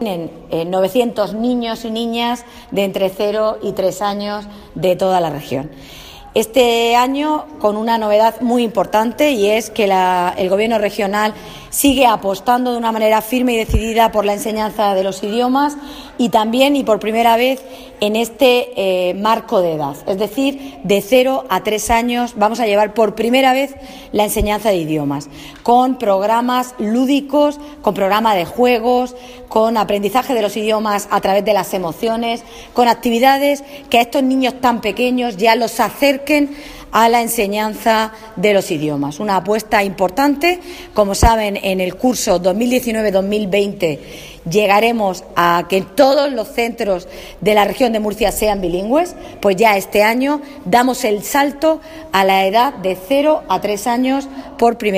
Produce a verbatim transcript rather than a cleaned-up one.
Tienen eh, novecientos niños y niñas de entre cero y tres años de toda la región. Este año con una novedad muy importante, y es que la, el Gobierno regional sigue apostando de una manera firme y decidida por la enseñanza de los idiomas, y también y por primera vez en este eh, marco de edad, es decir, de cero a tres años vamos a llevar por primera vez la enseñanza de idiomas, con programas lúdicos, con programa de juegos, con aprendizaje de los idiomas a través de las emociones, con actividades que a estos niños tan pequeños ya los acerquen a la enseñanza de los idiomas. Una apuesta importante. Como saben, en el curso dos mil diecinueve dos mil veinte llegaremos a que todos los centros de la región de Murcia sean bilingües, pues ya este año damos el salto a la edad de cero a tres años por primera vez.